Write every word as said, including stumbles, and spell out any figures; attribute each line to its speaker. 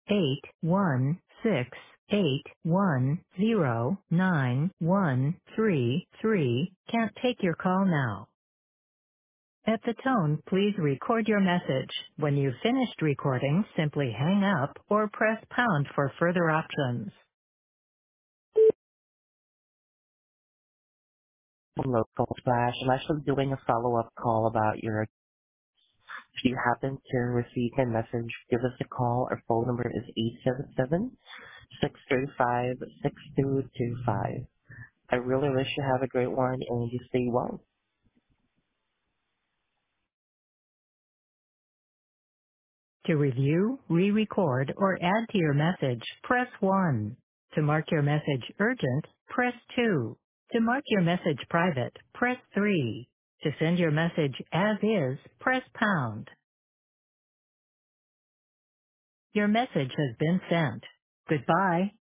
Speaker 1: eight one six eight one zero nine one three three can't take your call now. At the tone, please record your message. When you've finished recording, simply hang up or press pound for further options.
Speaker 2: Local Splash. I'm actually doing a follow-up call about your. If you happen to receive a message, give us a call. Our phone number is eight seven seven, six three five, six two two five. I really wish you have a great one and you stay well.
Speaker 1: To review, re-record, or add to your message, press one. To mark your message urgent, press two. To mark your message private, press three. To send your message as is, press pound. Your message has been sent. Goodbye.